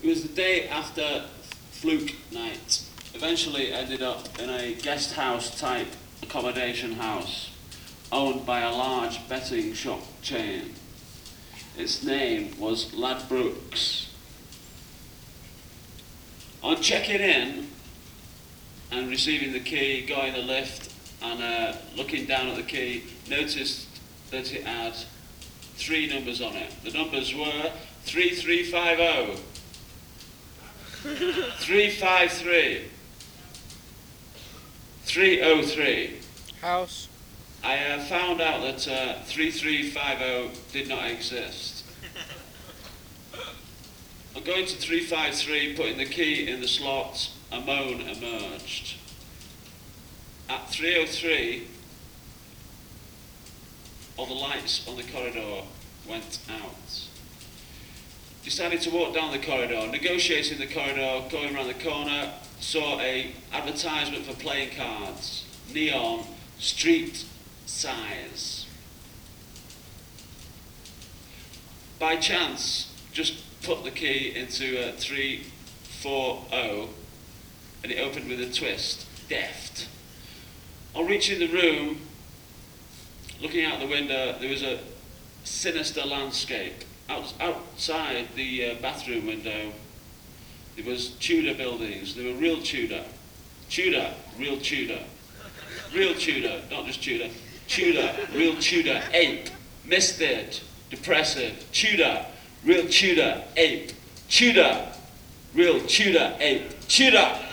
It was the day after Fluke Night. Eventually ended up in a guest house type accommodation house owned by a large betting shop chain. Its name was Ladbrokes. On checking in and receiving the key, got in the lift and looking down at the key, noticed that it had 3 numbers on it. The numbers were 3350, 353, 303. House. I found out that 3350 did not exist. On going to 353, putting the key in the slot, a moan emerged. At 303, all the lights on the corridor went out. Decided to walk down the corridor, negotiating the corridor, going around the corner, saw a advertisement for playing cards, neon, street size. By chance, just put the key into 340 and it opened with a twist, deft. On reaching the room, looking out the window, there was a sinister landscape. Outside the bathroom window, there was Tudor buildings. They were real Tudor. Tudor, real Tudor. Real Tudor, not just Tudor. Tudor, real Tudor, ape, misted, depressive. Tudor, real Tudor, ape. Tudor, real Tudor, ape. Tudor!